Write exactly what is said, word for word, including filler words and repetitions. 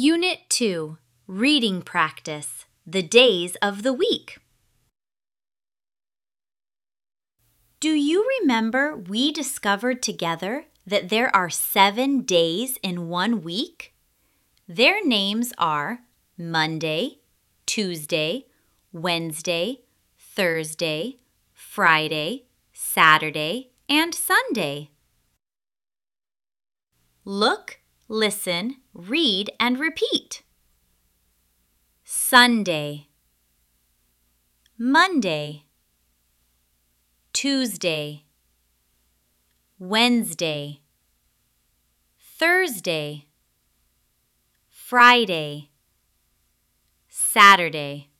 Unit two, Reading Practice, the Days of the Week. Do you remember we discovered together that there are seven days in one week? Their names are Monday, Tuesday, Wednesday, Thursday, Friday, Saturday, and Sunday. Look, listen, read, and repeat. Sunday, Monday, Tuesday, Wednesday, Thursday, Friday, Saturday.